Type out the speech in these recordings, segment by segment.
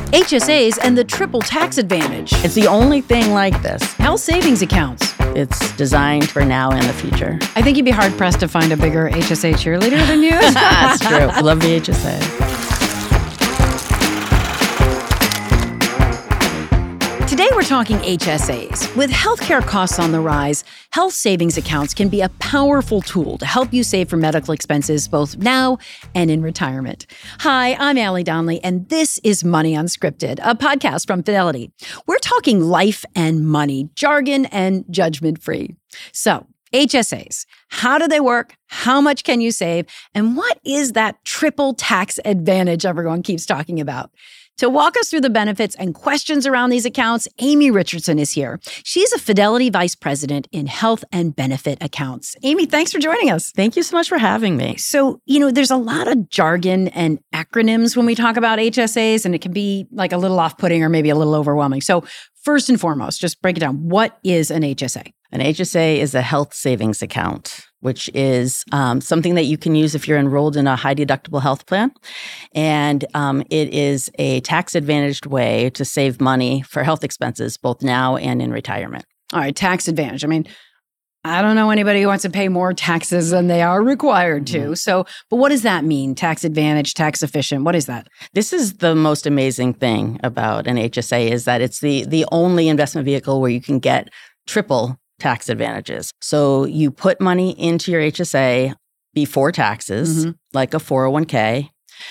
HSAs and the triple tax advantage. It's the only thing like this. Health savings accounts. It's designed for now and the future. I think you'd be hard-pressed to find a bigger HSA cheerleader than you. That's true. I love the HSA. Today we're talking HSAs. With healthcare costs on the rise, health savings accounts can be a powerful tool to help you save for medical expenses both now and in retirement. Hi, I'm Allie Donnelly, and this is Money Unscripted, a podcast from Fidelity. We're talking life and money, jargon and judgment-free. So, HSAs, how do they work? How much can you save? And what is that triple tax advantage everyone keeps talking about? To walk us through the benefits and questions around these accounts, Amy Richardson is here. She's a Fidelity Vice President in Health and Benefit Accounts. Amy, thanks for joining us. Thank you so much for having me. So, there's a lot of jargon and acronyms when we talk about HSAs, and it can be like a little off-putting or maybe a little overwhelming. So first and foremost, just break it down. What is an HSA? An HSA is a health savings account, which is something that you can use if you're enrolled in a high deductible health plan. And it is a tax advantaged way to save money for health expenses, both now and in retirement. All right, tax advantage. I don't know anybody who wants to pay more taxes than they are required to. So, but what does that mean? Tax advantage, tax efficient, what is that? This is the most amazing thing about an HSA is that it's the only investment vehicle where you can get triple tax advantages. So you put money into your HSA before taxes, like a 401k,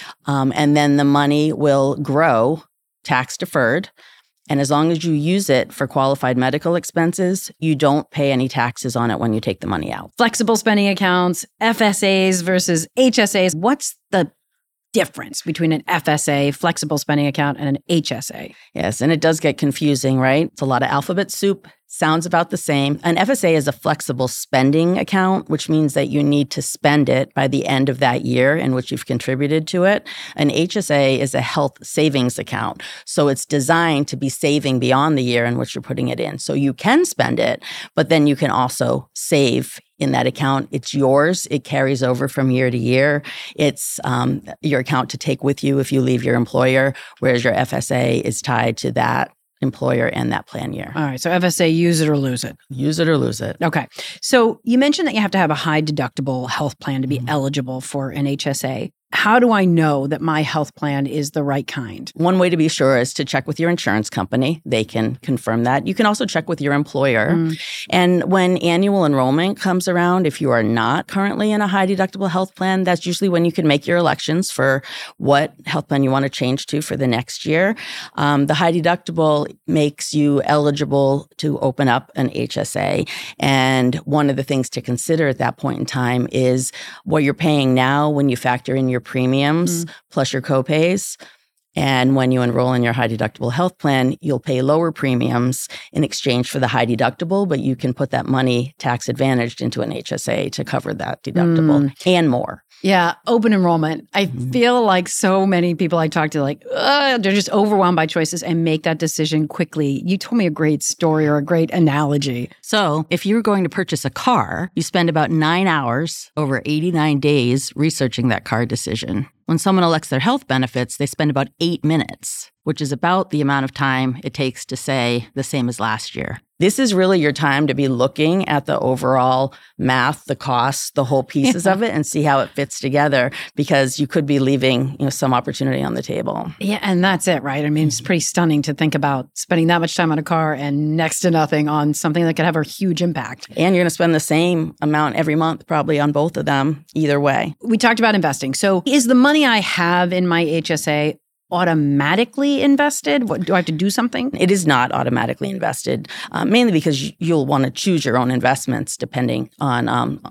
and then the money will grow tax deferred. And as long as you use it for qualified medical expenses, you don't pay any taxes on it when you take the money out. Flexible spending accounts, FSAs versus HSAs. What's the difference between an FSA, flexible spending account, and an HSA? Yes, and it does get confusing, right? It's a lot of alphabet soup. Sounds about the same. An FSA is a flexible spending account, which means that you need to spend it by the end of that year in which you've contributed to it. An HSA is a health savings account. So it's designed to be saving beyond the year in which you're putting it in. So you can spend it, but then you can also save in that account. It's yours. It carries over from year to year. It's your account to take with you if you leave your employer, whereas your FSA is tied to that employer and that plan year. All right. So FSA, use it or lose it. Use it or lose it. Okay. So you mentioned that you have to have a high deductible health plan to be eligible for an HSA. How do I know that my health plan is the right kind? One way to be sure is to check with your insurance company. They can confirm that. You can also check with your employer. And when annual enrollment comes around, if you are not currently in a high deductible health plan, that's usually when you can make your elections for what health plan you want to change to for the next year. The high deductible makes you eligible to open up an HSA. And one of the things to consider at that point in time is what you're paying now when you factor in your premiums plus your copays. And when you enroll in your high deductible health plan, you'll pay lower premiums in exchange for the high deductible, but you can put that money tax advantaged into an HSA to cover that deductible and more. Yeah, open enrollment. I feel like so many people I talk to, they're just overwhelmed by choices and make that decision quickly. You told me a great story or a great analogy. So if you're going to purchase a car, you spend about 9 hours over 89 days researching that car decision. When someone elects their health benefits, they spend about 8 minutes, which is about the amount of time it takes to say the same as last year. This is really your time to be looking at the overall math, the costs, the whole pieces of it, and see how it fits together, because you could be leaving, some opportunity on the table. Yeah, and that's it, right? It's pretty stunning to think about spending that much time on a car and next to nothing on something that could have a huge impact. And you're going to spend the same amount every month, probably on both of them, either way. We talked about investing. So is the money I have in my HSA automatically invested? Do I have to do something? It is not automatically invested, mainly because you'll want to choose your own investments depending on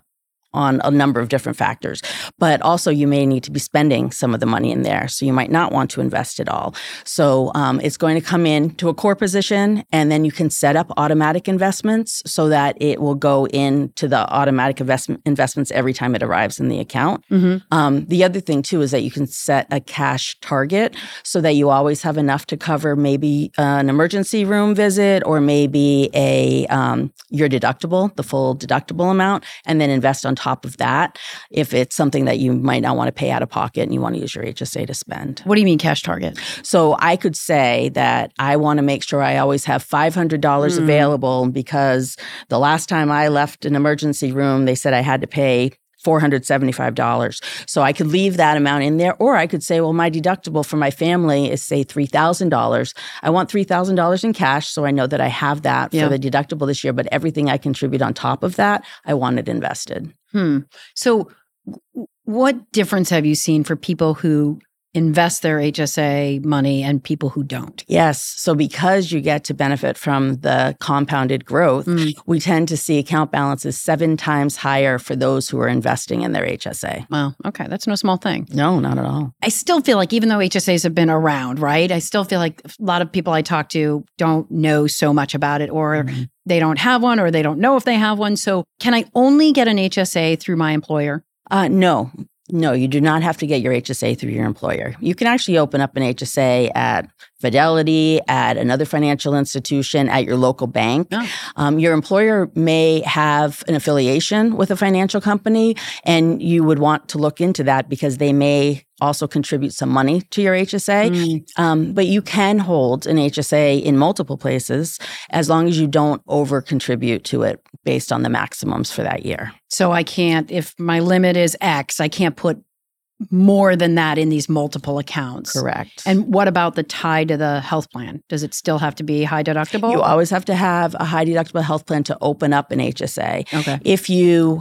a number of different factors. But also you may need to be spending some of the money in there. So you might not want to invest it all. So it's going to come in to a core position, and then you can set up automatic investments so that it will go into the automatic investments every time it arrives in the account. The other thing too is that you can set a cash target so that you always have enough to cover maybe an emergency room visit, or maybe your deductible, the full deductible amount, and then invest on top top of that if it's something that you might not want to pay out of pocket and you want to use your HSA to spend. What do you mean cash target? So I could say that I want to make sure I always have $500 available because the last time I left an emergency room, they said I had to pay $475. So I could leave that amount in there, or I could say, well, my deductible for my family is, say, $3,000. I want $3,000 in cash, so I know that I have that for the deductible this year, but everything I contribute on top of that, I want it invested. So what difference have you seen for people who invest their HSA money and people who don't? Yes. So because you get to benefit from the compounded growth, we tend to see account balances 7 times higher for those who are investing in their HSA. Wow. Okay. That's no small thing. No, not at all. I still feel like even though HSAs have been around, right? I still feel like a lot of people I talk to don't know so much about it, or they don't have one, or they don't know if they have one. So can I only get an HSA through my employer? No, you do not have to get your HSA through your employer. You can actually open up an HSA at Fidelity, at another financial institution, at your local bank. Your employer may have an affiliation with a financial company, and you would want to look into that because they may also contribute some money to your HSA. But you can hold an HSA in multiple places as long as you don't over-contribute to it based on the maximums for that year. So I can't, if my limit is X, I can't put more than that in these multiple accounts. Correct. And what about the tie to the health plan? Does it still have to be high deductible? You always have to have a high deductible health plan to open up an HSA. Okay. If you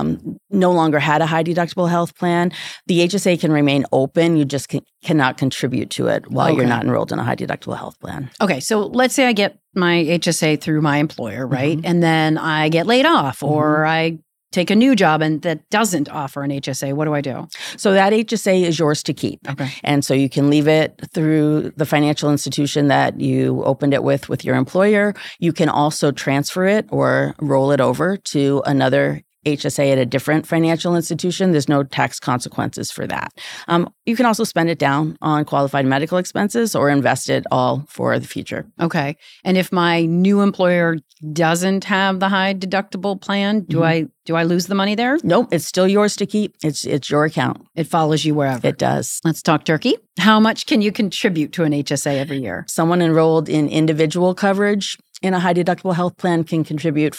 no longer had a high deductible health plan, the HSA can remain open. You just cannot contribute to it while you're not enrolled in a high deductible health plan. Okay. So let's say I get my HSA through my employer, right? And then I get laid off, or I take a new job and that doesn't offer an HSA. What do I do? So that HSA is yours to keep. Okay. And so you can leave it through the financial institution that you opened it with your employer. You can also transfer it or roll it over to another HSA at a different financial institution. There's no tax consequences for that. You can also spend it down on qualified medical expenses or invest it all for the future. Okay. And if my new employer doesn't have the high deductible plan, do I lose the money there? Nope, it's still yours to keep. It's your account. It follows you wherever. It does. Let's talk turkey. How much can you contribute to an HSA every year? Someone enrolled in individual coverage in a high deductible health plan can contribute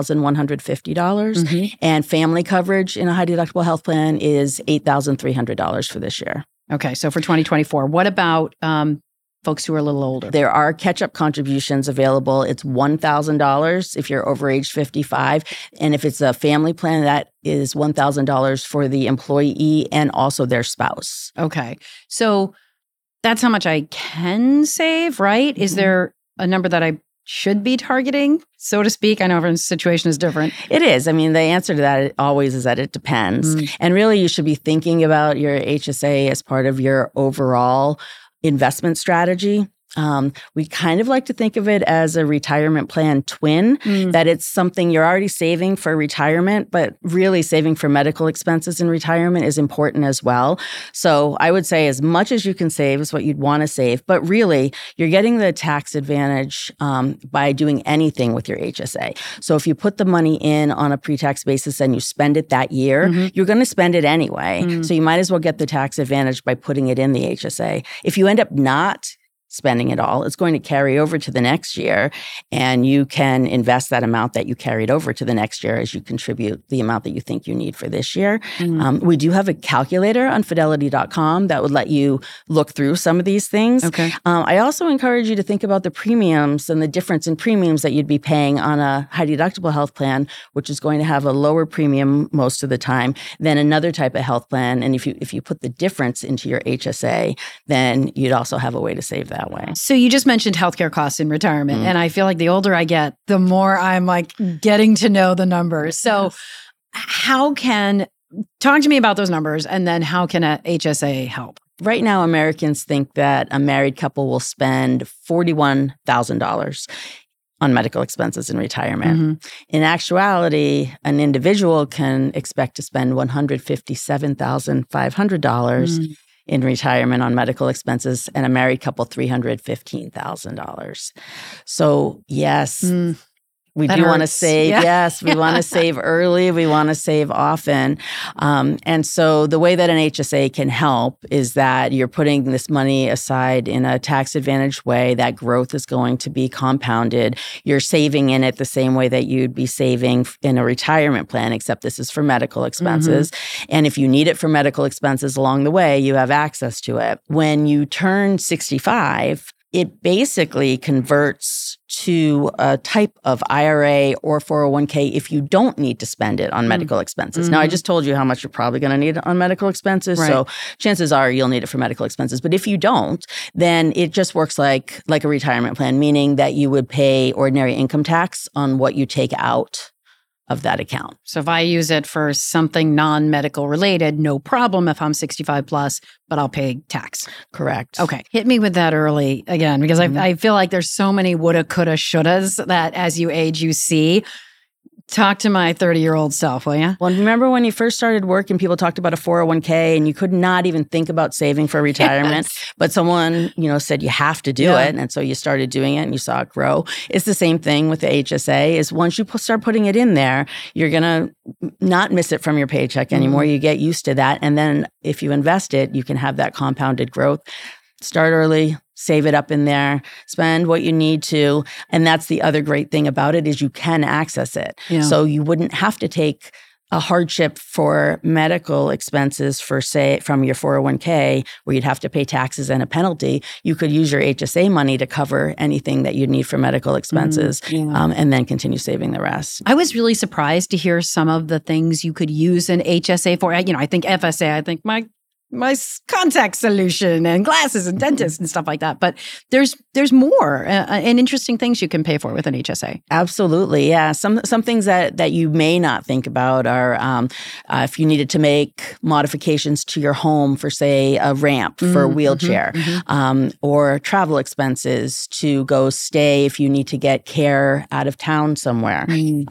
$4,150. And family coverage in a high deductible health plan is $8,300 for this year. Okay, so for 2024, what about folks who are a little older? There are catch-up contributions available. It's $1,000 if you're over age 55. And if it's a family plan, that is $1,000 for the employee and also their spouse. Okay, so that's how much I can save, right? Is there a number that I should be targeting, so to speak? I know everyone's situation is different. It is. I mean, the answer to that always is that it depends. And really, you should be thinking about your HSA as part of your overall investment strategy. We kind of like to think of it as a retirement plan twin, that it's something you're already saving for retirement, but really saving for medical expenses in retirement is important as well. So I would say as much as you can save is what you'd want to save, but really you're getting the tax advantage by doing anything with your HSA. So if you put the money in on a pre-tax basis and you spend it that year, you're going to spend it anyway. So you might as well get the tax advantage by putting it in the HSA. If you end up not spending it all, it's going to carry over to the next year, and you can invest that amount that you carried over to the next year as you contribute the amount that you think you need for this year. We do have a calculator on Fidelity.com that would let you look through some of these things. Okay. I also encourage you to think about the premiums and the difference in premiums that you'd be paying on a high deductible health plan, which is going to have a lower premium most of the time than another type of health plan. And if you put the difference into your HSA, then you'd also have a way to save that way. So you just mentioned healthcare costs in retirement. And I feel like the older I get, the more I'm like getting to know the numbers. So talk to me about those numbers, and then how can a HSA help? Right now, Americans think that a married couple will spend $41,000 on medical expenses in retirement. In actuality, an individual can expect to spend $157,500 in retirement on medical expenses, and a married couple $315,000. So yes, We That do want to hurts. save. Yeah. Yes, we want to save early. We want to save often. And so the way that an HSA can help is that you're putting this money aside in a tax advantaged way. That growth is going to be compounded. You're saving in it the same way that you'd be saving in a retirement plan, except this is for medical expenses. And if you need it for medical expenses along the way, you have access to it. When you turn 65, it basically converts to a type of IRA or 401k if you don't need to spend it on medical expenses. Now, I just told you how much you're probably going to need on medical expenses. Right. So chances are you'll need it for medical expenses. But if you don't, then it just works like a retirement plan, meaning that you would pay ordinary income tax on what you take out of that account. So if I use it for something non-medical related, no problem if I'm 65 plus, but I'll pay tax. Correct. Okay. Hit me with that early again, because I feel like there's so many woulda, coulda, shouldas that as you age, you see. Talk to my 30-year-old self, will you? Well, remember when you first started work and people talked about a 401k and you could not even think about saving for retirement, but someone, said you have to do it. And so you started doing it and you saw it grow. It's the same thing with the HSA is once you start putting it in there, you're going to not miss it from your paycheck anymore. You get used to that. And then if you invest it, you can have that compounded growth. Start early, save it up in there, spend what you need to. And that's the other great thing about it is you can access it. Yeah. So you wouldn't have to take a hardship for medical expenses for, say, from your 401k, where you'd have to pay taxes and a penalty. You could use your HSA money to cover anything that you need for medical expenses and then continue saving the rest. I was really surprised to hear some of the things you could use an HSA for. I think FSA, I think my contact solution and glasses and dentists and stuff like that. But there's more and interesting things you can pay for with an HSA. Absolutely. Yeah. Some things that you may not think about are if you needed to make modifications to your home for, say, a ramp for a wheelchair or travel expenses to go stay if you need to get care out of town somewhere.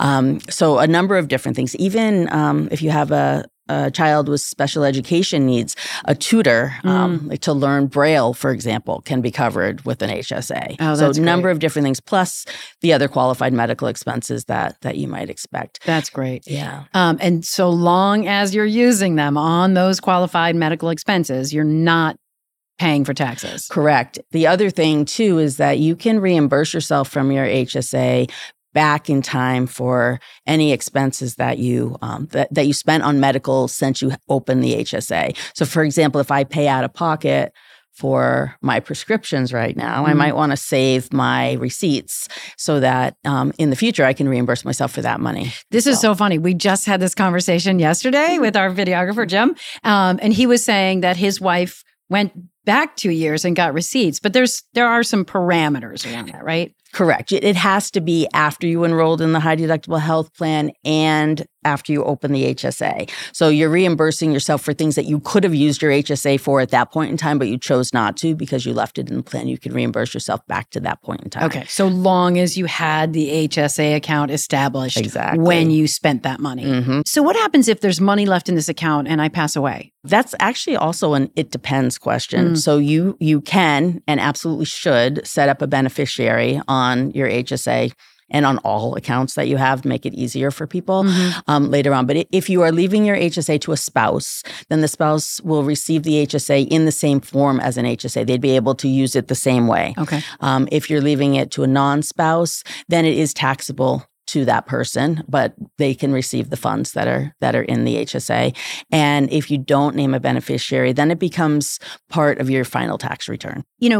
So a number of different things. Even if you have a child with special education needs, a tutor like to learn Braille, for example, can be covered with an HSA. Oh, so that's a number great. of different things, plus the other qualified medical expenses that you might expect. That's great. Yeah. And so long as you're using them on those qualified medical expenses, you're not paying for taxes. Correct. The other thing, too, is that you can reimburse yourself from your HSA back in time for any expenses that you that you spent on medical since you opened the HSA. So, for example, if I pay out of pocket for my prescriptions right now, I might want to save my receipts so that in the future I can reimburse myself for that money. This is so funny. We just had this conversation yesterday with our videographer, Jim, and he was saying that his wife went back 2 years and got receipts, but there are some parameters around that, right? Correct. It has to be after you enrolled in the high deductible health plan and after you open the HSA. So you're reimbursing yourself for things that you could have used your HSA for at that point in time, but you chose not to because you left it in the plan. You can reimburse yourself back to that point in time. Okay. So long as you had the HSA account established when you spent that money. So what happens if there's money left in this account and I pass away? That's actually also an it depends question. So you can and absolutely should set up a beneficiary on your HSA and on all accounts that you have, make it easier for people later on. But if you are leaving your HSA to a spouse, then the spouse will receive the HSA in the same form as an HSA. They'd be able to use it the same way. Okay. If you're leaving it to a non-spouse, then it is taxable to that person, but they can receive the funds that are in the HSA. And if you don't name a beneficiary, then it becomes part of your final tax return.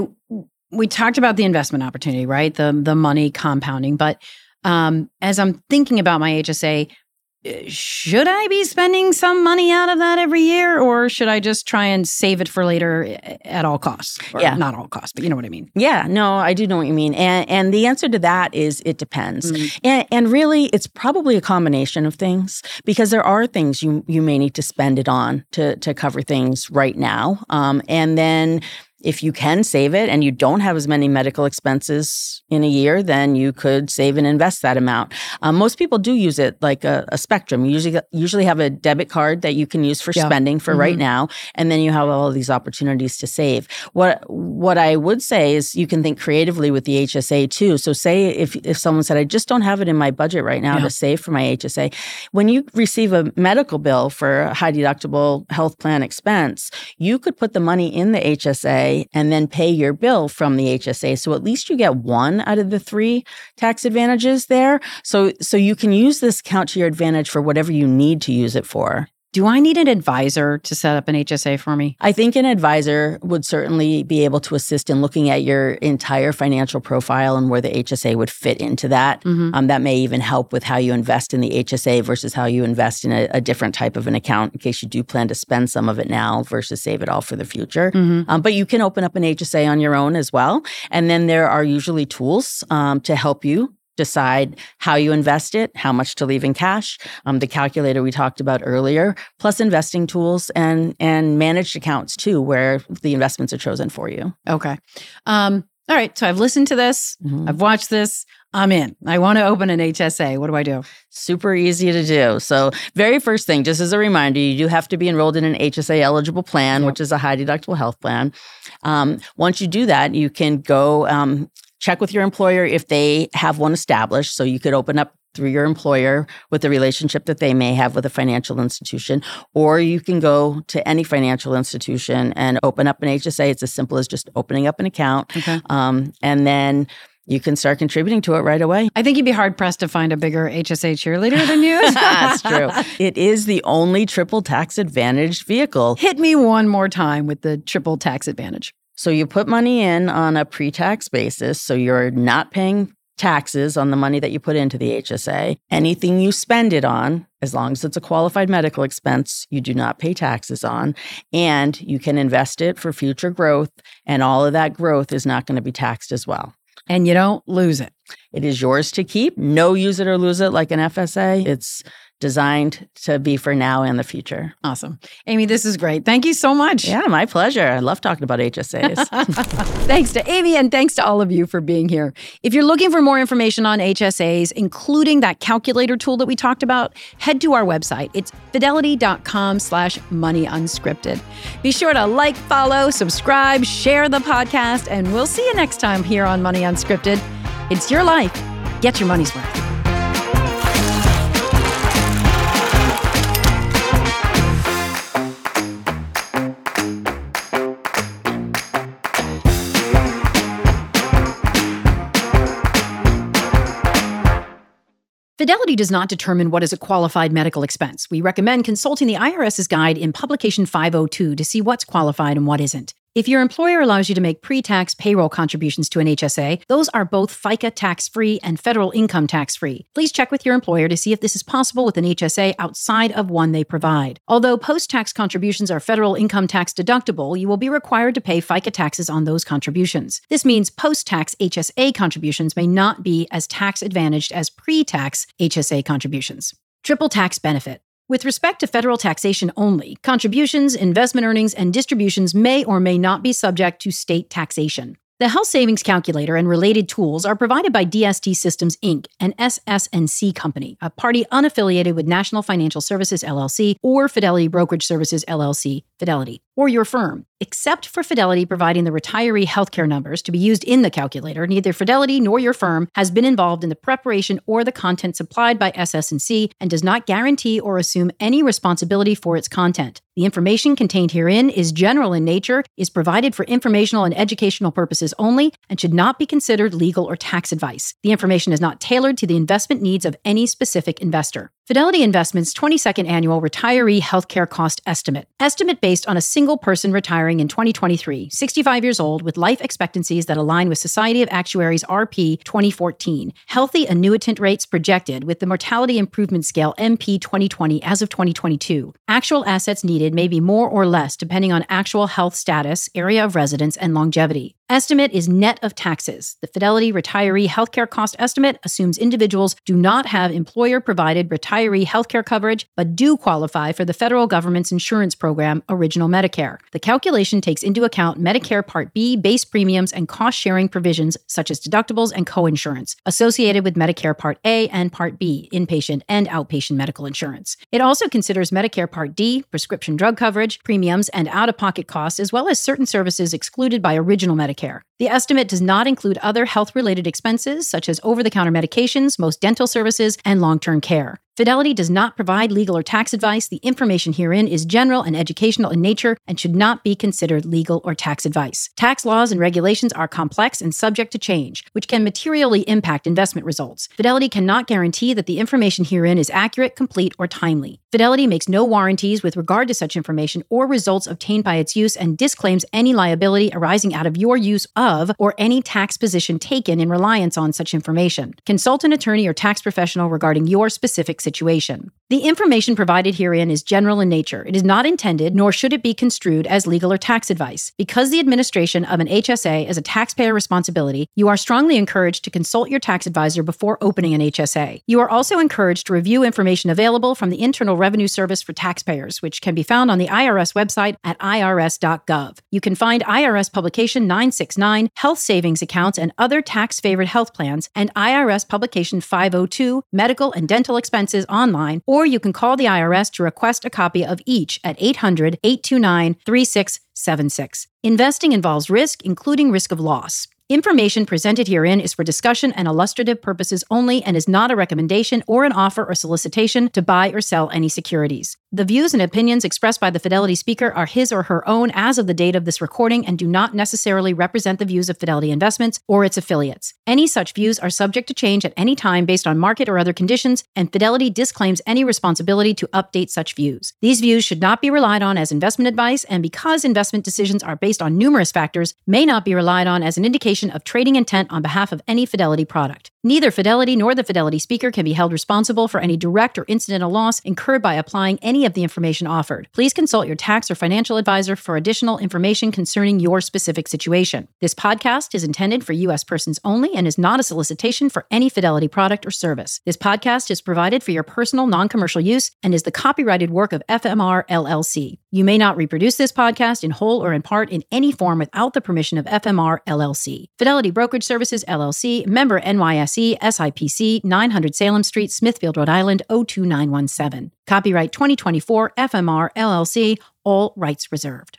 We talked about the investment opportunity, right? The money compounding. But as I'm thinking about my HSA, should I be spending some money out of that every year, or should I just try and save it for later at all costs? Or not all costs, but you know what I mean. Yeah, no, I do know what you mean. And the answer to that is it depends. And really, it's probably a combination of things because there are things you may need to spend it on to cover things right now. And then If you can save it and you don't have as many medical expenses in a year, then you could save and invest that amount. Most people do use it like a spectrum. You usually have a debit card that you can use for spending for right now, and then you have all of these opportunities to save. What I would say is you can think creatively with the HSA too. So say if someone said, I just don't have it in my budget right now to save for my HSA, when you receive a medical bill for a high deductible health plan expense, you could put the money in the HSA and then pay your bill from the HSA. So at least you get one out of the 3 tax advantages there. So you can use this account to your advantage for whatever you need to use it for. Do I need an advisor to set up an HSA for me? I think an advisor would certainly be able to assist in looking at your entire financial profile and where the HSA would fit into that. That may even help with how you invest in the HSA versus how you invest in a different type of an account in case you do plan to spend some of it now versus save it all for the future. But you can open up an HSA on your own as well. And then there are usually tools to help you decide how you invest it, how much to leave in cash, the calculator we talked about earlier, plus investing tools and managed accounts too, where the investments are chosen for you. Okay. All right. So I've listened to this. I've watched this. I'm in. I want to open an HSA. What do I do? Super easy to do. So very first thing, just as a reminder, you do have to be enrolled in an HSA eligible plan, which is a high deductible health plan. Once you do that, you can go check with your employer if they have one established. So you could open up through your employer with the relationship that they may have with a financial institution, or you can go to any financial institution and open up an HSA. It's as simple as just opening up an account. And then you can start contributing to it right away. I think you'd be hard-pressed to find a bigger HSA cheerleader than you. That's true. It is the only triple tax advantage vehicle. Hit me one more time with the triple tax advantage. So you put money in on a pre-tax basis, so you're not paying taxes on the money that you put into the HSA. Anything you spend it on, as long as it's a qualified medical expense, you do not pay taxes on, and you can invest it for future growth, and all of that growth is not going to be taxed as well. And you don't lose it. It is yours to keep. No use it or lose it like an FSA. It's designed to be for now and the future. Awesome. Amy, this is great. Thank you so much. Yeah, my pleasure. I love talking about HSAs. Thanks to Amy, and thanks to all of you for being here. If you're looking for more information on HSAs, including that calculator tool that we talked about, head to our website. It's fidelity.com/moneyunscripted. Be sure to like, follow, subscribe, share the podcast, and we'll see you next time here on Money Unscripted. It's your life. Get your money's worth. Fidelity does not determine what is a qualified medical expense. We recommend consulting the IRS's guide in Publication 502 to see what's qualified and what isn't. If your employer allows you to make pre-tax payroll contributions to an HSA, those are both FICA tax-free and federal income tax-free. Please check with your employer to see if this is possible with an HSA outside of one they provide. Although post-tax contributions are federal income tax deductible, you will be required to pay FICA taxes on those contributions. This means post-tax HSA contributions may not be as tax-advantaged as pre-tax HSA contributions. Triple tax benefit. With respect to federal taxation only, contributions, investment earnings, and distributions may or may not be subject to state taxation. The Health Savings Calculator and related tools are provided by DST Systems, Inc., an SS&C company, a party unaffiliated with National Financial Services, LLC, or Fidelity Brokerage Services, LLC, Fidelity, or your firm. Except for Fidelity providing the retiree healthcare numbers to be used in the calculator, neither Fidelity nor your firm has been involved in the preparation or the content supplied by SS&C and does not guarantee or assume any responsibility for its content. The information contained herein is general in nature, is provided for informational and educational purposes only, and should not be considered legal or tax advice. The information is not tailored to the investment needs of any specific investor. Fidelity Investments' 22nd Annual Retiree Healthcare Cost Estimate. Estimate based on a single person retiring in 2023, 65 years old, with life expectancies that align with Society of Actuaries RP 2014. Healthy annuitant rates projected with the Mortality Improvement Scale MP 2020 as of 2022. Actual assets needed may be more or less depending on actual health status, area of residence, and longevity. Estimate is net of taxes. The Fidelity Retiree Healthcare Cost Estimate assumes individuals do not have employer-provided retiree healthcare coverage, but do qualify for the federal government's insurance program, Original Medicare. The calculation takes into account Medicare Part B base premiums and cost-sharing provisions such as deductibles and coinsurance associated with Medicare Part A and Part B, inpatient and outpatient medical insurance. It also considers Medicare Part D, prescription drug coverage, premiums, and out-of-pocket costs, as well as certain services excluded by Original Medicare. The estimate does not include other health-related expenses such as over-the-counter medications, most dental services, and long-term care. Fidelity does not provide legal or tax advice. The information herein is general and educational in nature and should not be considered legal or tax advice. Tax laws and regulations are complex and subject to change, which can materially impact investment results. Fidelity cannot guarantee that the information herein is accurate, complete, or timely. Fidelity makes no warranties with regard to such information or results obtained by its use and disclaims any liability arising out of your use of or any tax position taken in reliance on such information. Consult an attorney or tax professional regarding your specific situation. The information provided herein is general in nature. It is not intended, nor should it be construed as legal or tax advice. Because the administration of an HSA is a taxpayer responsibility, you are strongly encouraged to consult your tax advisor before opening an HSA. You are also encouraged to review information available from the Internal Revenue Service for taxpayers, which can be found on the IRS website at irs.gov. You can find IRS Publication 969, Health Savings Accounts and Other Tax-Favored Health Plans, and IRS Publication 502, Medical and Dental Expenses online, or you can call the IRS to request a copy of each at 800-829-3676. Investing involves risk, including risk of loss. Information presented herein is for discussion and illustrative purposes only and is not a recommendation or an offer or solicitation to buy or sell any securities. The views and opinions expressed by the Fidelity speaker are his or her own as of the date of this recording and do not necessarily represent the views of Fidelity Investments or its affiliates. Any such views are subject to change at any time based on market or other conditions, and Fidelity disclaims any responsibility to update such views. These views should not be relied on as investment advice, and because investment decisions are based on numerous factors, may not be relied on as an indication of trading intent on behalf of any Fidelity product. Neither Fidelity nor the Fidelity speaker can be held responsible for any direct or incidental loss incurred by applying any of the information offered. Please consult your tax or financial advisor for additional information concerning your specific situation. This podcast is intended for U.S. persons only and is not a solicitation for any Fidelity product or service. This podcast is provided for your personal, non-commercial use and is the copyrighted work of FMR LLC. You may not reproduce this podcast in whole or in part in any form without the permission of FMR LLC. Fidelity Brokerage Services LLC, member NYSE, SIPC, 900 Salem Street, Smithfield, Rhode Island, 02917. Copyright 2024 FMR LLC, all rights reserved.